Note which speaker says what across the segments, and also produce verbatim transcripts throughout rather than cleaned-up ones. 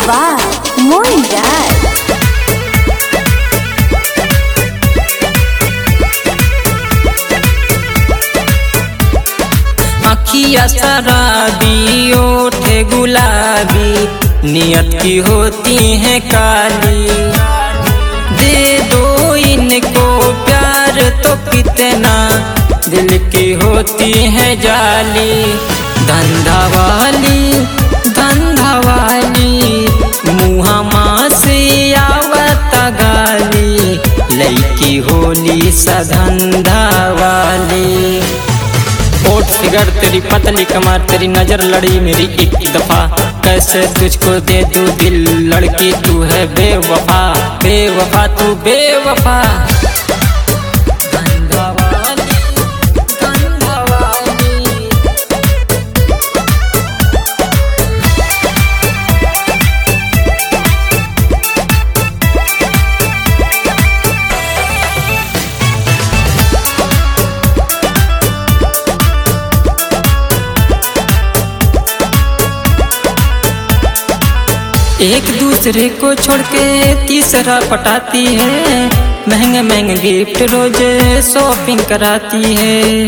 Speaker 1: by Moin Dad.
Speaker 2: अखिया शराबी ओठे गुलाबी, नियत की होती है काली। दे दो इनको प्यार तो कितना, दिल की होती है जाली। धंधा वाली धंधा वाली, मुँह माँ से आवत गाली। लड़की होली सा धंधा वाली। होठ फिगर तेरी पतली कमर, तेरी नजर लड़ी मेरी एक दफा। कैसे तुझको दे दूं दिल, लड़की तू है बेवफा। बेवफा तू बेवफा। धंधा वाली धंधा वाली। एक दूसरे को छोड़ के तीसरा पटाती है। महंगे महंगे गिफ्ट रोज शॉपिंग कराती है।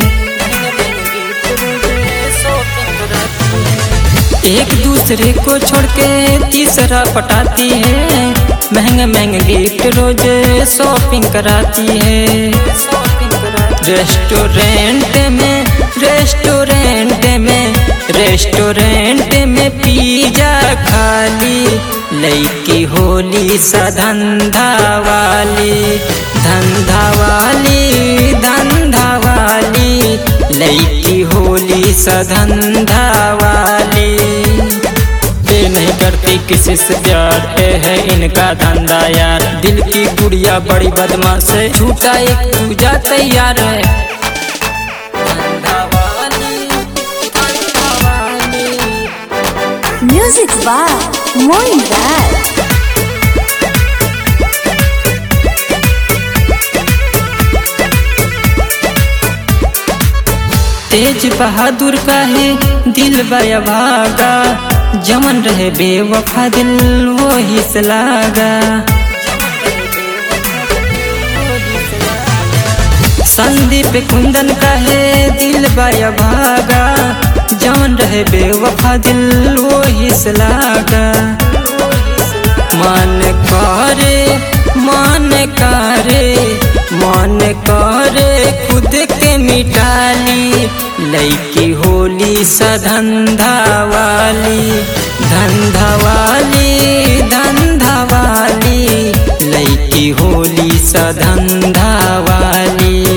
Speaker 2: एक दूसरे को छोड़ के तीसरा पटाती है। महंगे महंगे गिफ्ट रोज शॉपिंग कराती है। रेस्टोरेंट में रेस्टोरेंट में रेस्टोरेंट में पिज्जा खाली। लड़की होली सा धंधा वाली। धंधा वाली धंधा वाली, लड़की होली सा धंधा वाली। ये नहीं करती किसी से प्यार, ये है इनका धंधा यार। दिल की गुड़िया बड़ी बदमाश है, झूठा एक पूजा तैयार है।
Speaker 1: Music by Moin Dad.
Speaker 2: तेज बहादुर का है दिल बया भागा। जमन रहे बेवफा दिल वो ही सलागा। संदीप कुंदन का है दिल बया भागा। जमन रहे बेवफा दिल वो ही सलागा। मन करे मन करे मन करे खुद के मिटाली। लड़की होली सा धंधा वाली। धंधा वाली धंधा वाली, लड़की होली सा धंधा वाली।